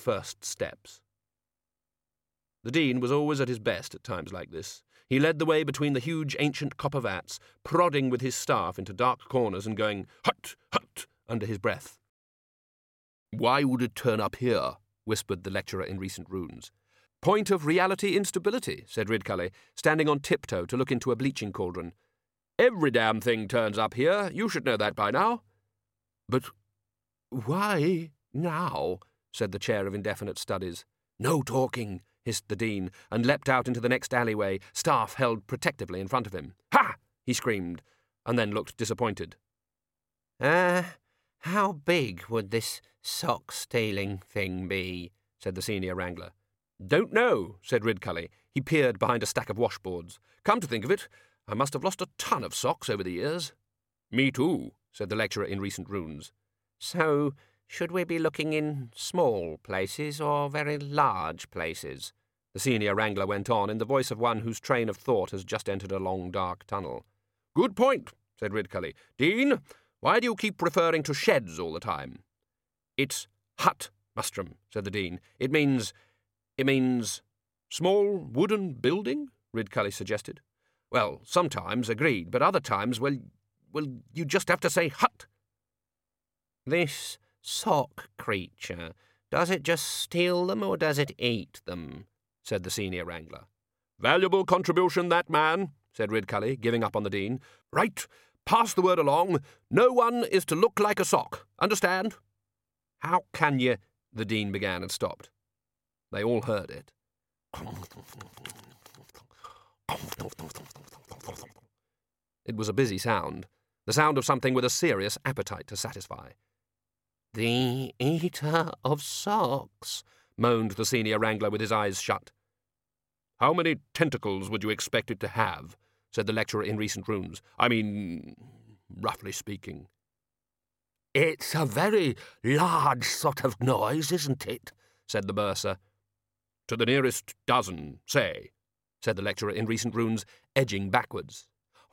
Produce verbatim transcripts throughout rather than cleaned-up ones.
first steps. The Dean was always at his best at times like this. He led the way between the huge ancient copper vats, prodding with his staff into dark corners and going, "Hut! Hut!" under his breath. "Why would it turn up here?" whispered the lecturer in recent runes. "Point of reality instability," said Ridcully, standing on tiptoe to look into a bleaching cauldron. "Every damn thing turns up here. You should know that by now." "But why now?" said the chair of indefinite studies. "No talking," hissed the Dean, and leapt out into the next alleyway, staff held protectively in front of him. "Ha!" he screamed, and then looked disappointed. Uh, how big would this sock-stealing thing be?" said the senior wrangler. "Don't know," said Ridcully. He peered behind a stack of washboards. "Come to think of it, I must have lost a ton of socks over the years." "Me too," said the lecturer in recent runes. "So, should we be looking in small places or very large places?" the senior wrangler went on in the voice of one whose train of thought has just entered a long dark tunnel. "Good point," said Ridcully. "Dean, why do you keep referring to sheds all the time?" "It's hut, Mustrum," said the Dean. It means... it means... "Small wooden building?" Ridcully suggested. "Well, sometimes, agreed, but other times, well, well, you just have to say hut." "This sock creature, does it just steal them or does it eat them?" said the senior wrangler. "Valuable contribution, that man," said Ridcully, giving up on the Dean. "Right, pass the word along. No one is to look like a sock. Understand?" "How can you—" the Dean began and stopped. They all heard it. It was a busy sound, the sound of something with a serious appetite to satisfy. "The eater of socks," moaned the senior wrangler with his eyes shut. "How many tentacles would you expect it to have?" said the lecturer in recent runes. "I mean, roughly speaking." "It's a very large sort of noise, isn't it?" said the bursar. "To the nearest dozen, say," said the lecturer in recent runes, edging backwards.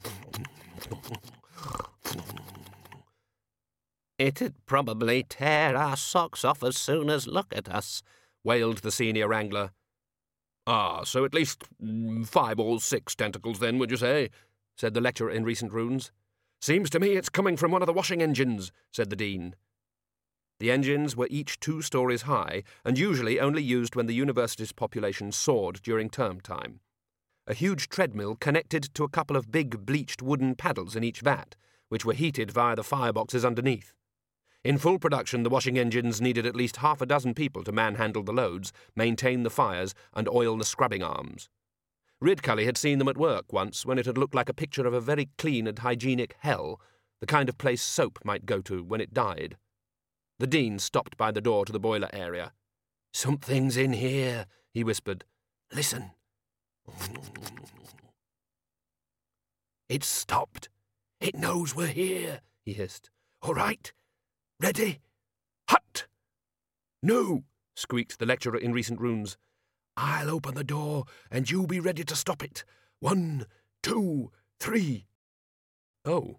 "It'd probably tear our socks off as soon as look at us," wailed the senior wrangler. "Ah, so at least five or six tentacles, then, would you say?" said the lecturer in recent runes. "Seems to me it's coming from one of the washing engines," said the Dean. The engines were each two stories high, and usually only used when the university's population soared during term time. A huge treadmill connected to a couple of big bleached wooden paddles in each vat, which were heated via the fireboxes underneath. In full production, the washing engines needed at least half a dozen people to manhandle the loads, maintain the fires, and oil the scrubbing arms. Ridcully had seen them at work once when it had looked like a picture of a very clean and hygienic hell, the kind of place soap might go to when it died. The Dean stopped by the door to the boiler area. "Something's in here," he whispered. "Listen." "It's stopped. It knows we're here," he hissed. "All right. Ready? Hut!" "No," squeaked the lecturer in recent runes. "I'll open the door, and you be ready to stop it. One, two, three." Oh.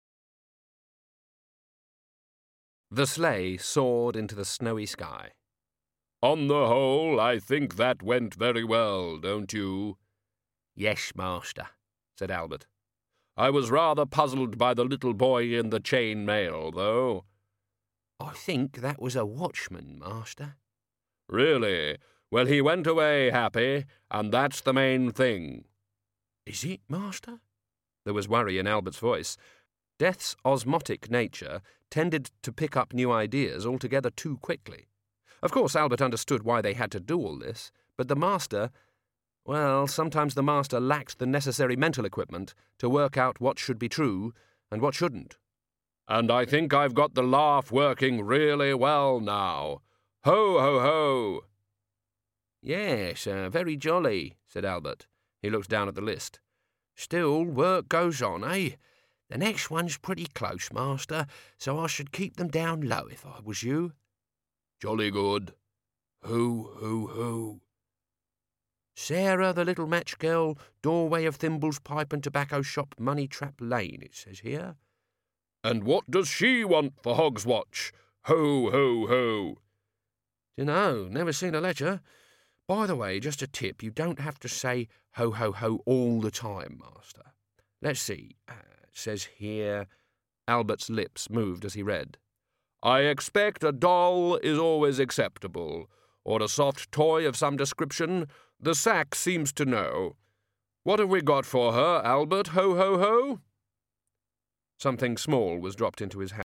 The sleigh soared into the snowy sky. "On the whole, I think that went very well, don't you?" "Yes, master," said Albert. "I was rather puzzled by the little boy in the chain mail, though." "I think that was a watchman, master." "Really? Well, he went away happy, and that's the main thing." "Is it, master?" There was worry in Albert's voice. Death's osmotic nature tended to pick up new ideas altogether too quickly. Of course, Albert understood why they had to do all this, but the master... well, sometimes the master lacked the necessary mental equipment to work out what should be true and what shouldn't. "And I think I've got the laugh working really well now. Ho, ho, ho!" "Yes, uh, very jolly," said Albert. He looked down at the list. "Still, work goes on, eh? The next one's pretty close, master, so I should keep them down low if I was you." "Jolly good. Who, who, who?" "Sarah, the little match girl, doorway of Thimble's Pipe and Tobacco Shop, Money Trap Lane, it says here." "And what does she want for Hogswatch? Ho, ho, ho!" No, never seen a ledger. By the way, just a tip, you don't have to say ho ho ho all the time, Master. Let's see. Uh, it says here... Albert's lips moved as he read. I expect a doll is always acceptable, or a soft toy of some description. The sack seems to know. What have we got for her, Albert? Ho ho ho? Something small was dropped into his hand.